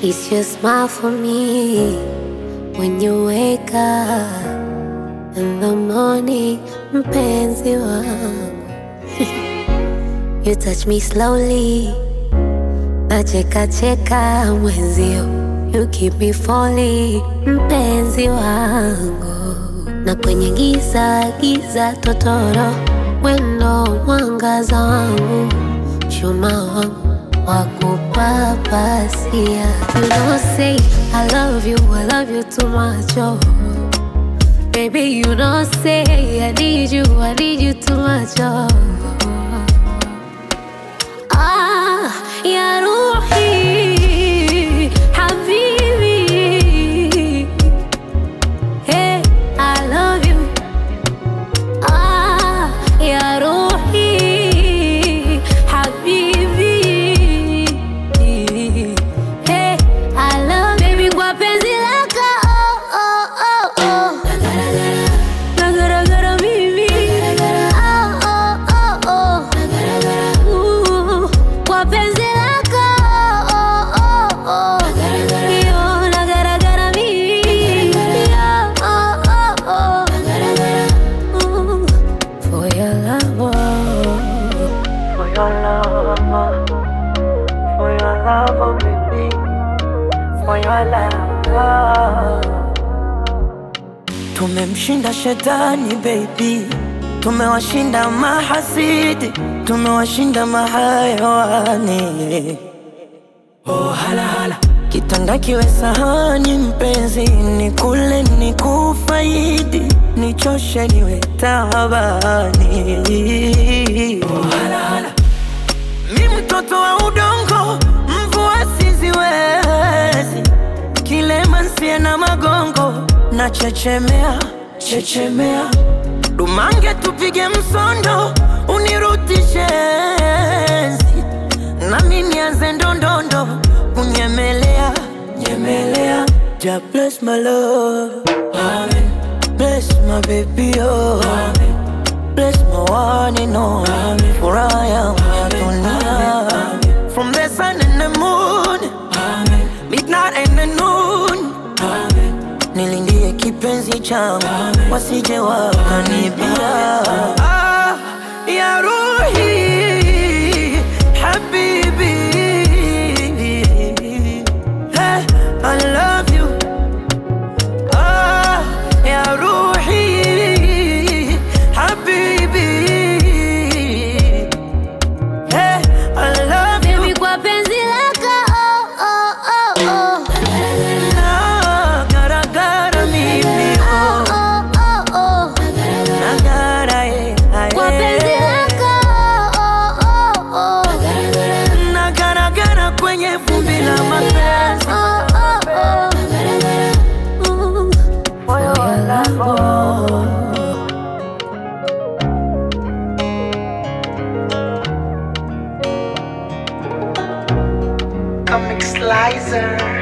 It's your smile for me when you wake up in the morning, mpenzi wangu. You touch me slowly, nacheka cheka mwenzio. You keep me falling, mpenzi wangu. Na kwenye giza giza totoro, wendo mwangaza wangu, chuma wangu wakupapasia. You don't say I love you too much, oh. Baby, you don't say I need you too much, oh. Ah, ya Ruhi, Habibi. Hey, I love you. Ah, ya Ruhi, Habibi. Hey, I love you. Baby, kwa penzi lako, oh, oh, oh, oh. Nagara mimi. Oh, oh, oh, oh. Kwa penzi lako, oh, oh, oh. Yo, nagara mimi. Oh, oh, oh. For your love, oh. For your love, for your love, oh baby, for your love. Tumemshinda shetani baby, tumewashinda mahasidi, tumewashinda mahayawani. Oh hala hala, kitanda kiwe sahani mpenzi, nikule nikufaidi, nichoshe niwe tabani. Oh hala hala, mi mtoto wa udongo, mvua siziwezi, kilema nsie na magongo, na chechemea, chechemea. Dumange tupige msondo, unirutishe enzi, nami nianze ndondondo, kunyemelea, nyemelea. Ja bless my love, amen. Bless my baby, oh, amen. Bless my one and only, amen. For I am your dunia. From the sun and the moon, amen. Midnight and the noon, amen. Nilindie kipenzi changu, wasije wakanibia. Ah, ya Ruhi, Habibi. Hey, I love you. Ah, ya Ruhi, Habibi. Hey, I love you. Baby, kwa penzi lako, oh, oh, oh, oh. Nagara mimi, Oh, oh, oh, oh. nagara Kwa penzi lako, oh, oh, oh. nagara kwenye vumbi la mapenzi. Oh, oh, oh. For your love, oh. Comic Slicer.